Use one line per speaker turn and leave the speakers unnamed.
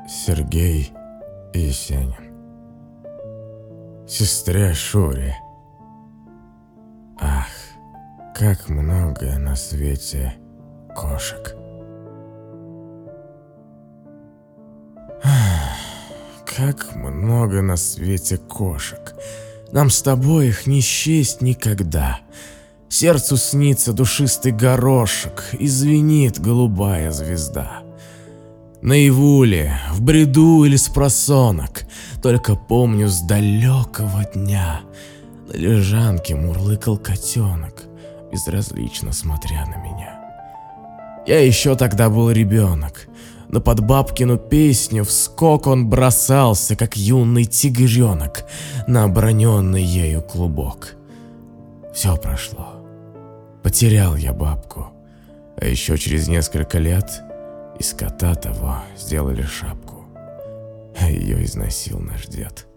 Сергей Есенин. Сестре Шуре. Ах, как много на свете кошек. Как много на свете кошек. Нам с тобой их не счесть никогда. Сердцу снится душистый горошек, и звенит голубая звезда. Наяву ли, в бреду или спросонок, только помню с далекого дня, на лежанке мурлыкал котенок, безразлично смотря на меня. Я еще тогда был ребенок, но под бабкину песню в скок он бросался, как юный тигренок, на оброненный ею клубок. Все прошло. Потерял я бабку, а еще через несколько лет из кота того сделали шапку, а ее износил наш дед.